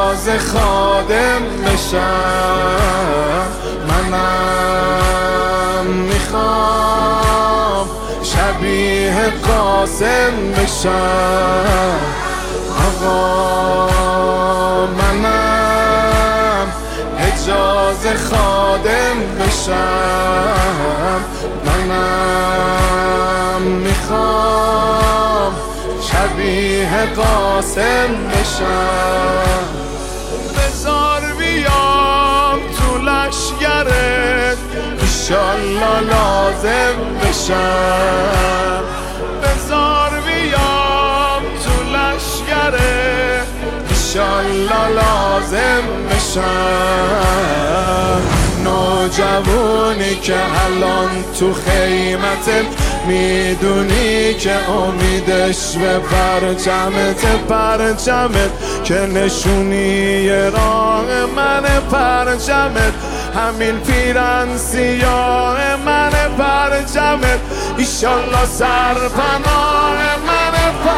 اجازه خادم بشم. منم میخوام شبیه قاسم بشم. آقا منم اجازه خادم بشم. منم میخوام شبیه قاسم بشم. بذار بیام تو لشگرت ایشالله لازم بشم. بذار بیام تو لشگرت ایشالله لازم بشم. نوجوانی که الان تو خیمتت میدونی که امیدش به پرچمت که نشونی راه من پرچمت، همین پیرن سیاه من پرچمت، ایشالله سرپناه من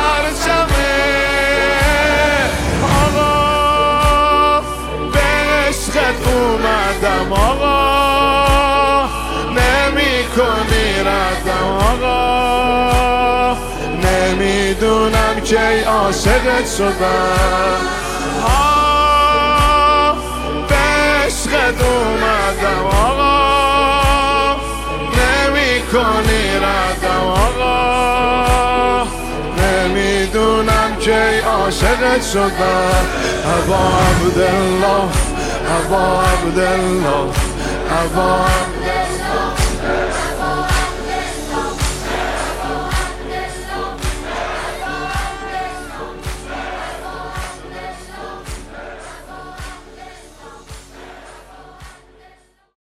پرچمت. آقا به عشقت اومدم، آقا نمی کنی ردم، آقا نمیدونم کی عاشقت شدم. به عشقت اومدم، آقا نمی کنی ردم، آقا نمیدونم کی عاشقت شدم. ابا عبدالله، ابا عبدالله، ابا عبدالله.